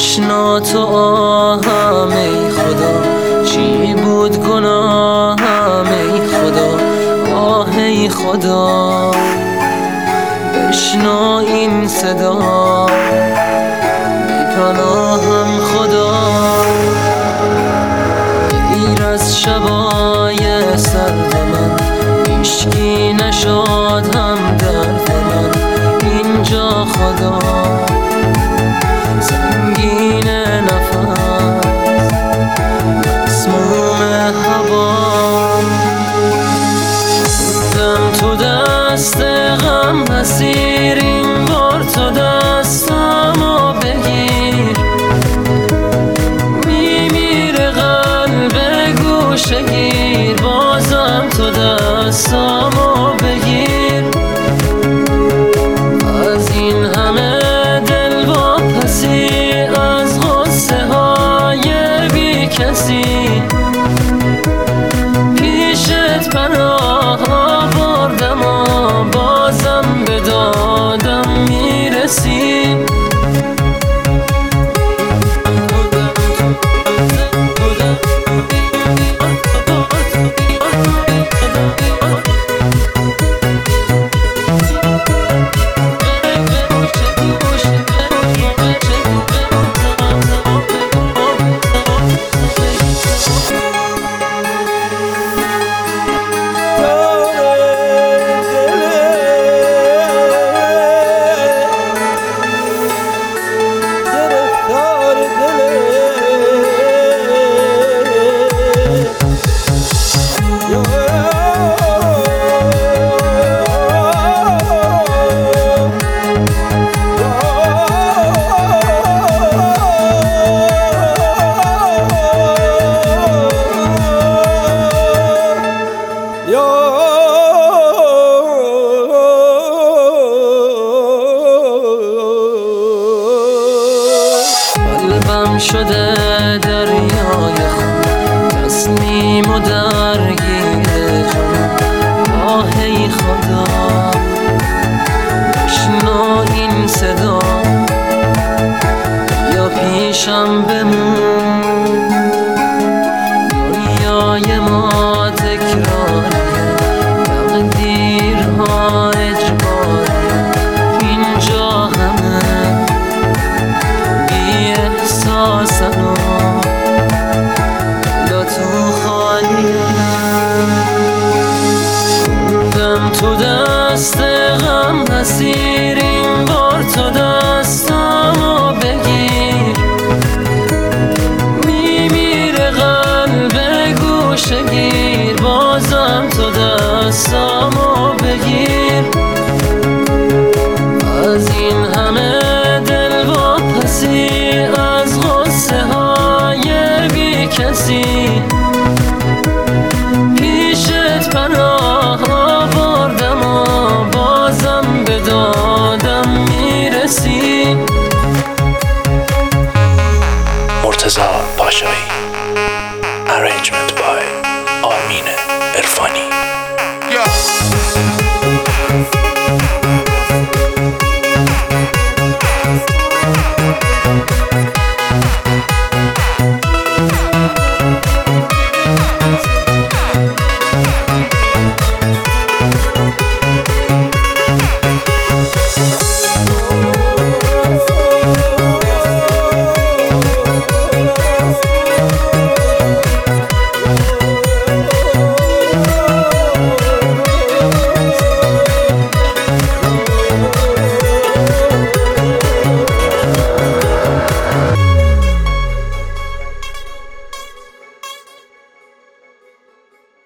بشنا تو آهم ای خدا، چی بود گناهم ای خدا، آه ای خدا. بشنا این صدا، بی پناهم خدا. غیر از شبای سرد من هیچکی نشاد هم درد من اینجا خدا. سنگین نفس مسموم هوا، موندم تو دست غم اسیر، این بار تو دستمو بگیر. میمیره قلب گوشه گیر، بازم تو دستمو بگیر. از این همه دل واپسی، از غصه های بی کسی، پیشت پناه آوردم و بازم به دادم میرسی. قلبم شده دریای خون، تسلیم و درگیر جنون، آه ای خدا. بشنو این صدا، یا پیشم بمون. دنیای ما تکراریه، تقدیرها اجباریه، اینجا همه احساسن و لا تو خالیه. موندم تو دست غم اسیر، این بار تو دستمو بگیر. میمیره قلب گوشه گیر، بازم تو دستمو بگیر. از این همه دل واپسی، از غصه های بی کسی، پیشت پناه آوردم و بازم به دادم میرسی. مرتضی پاشایی. Arrangement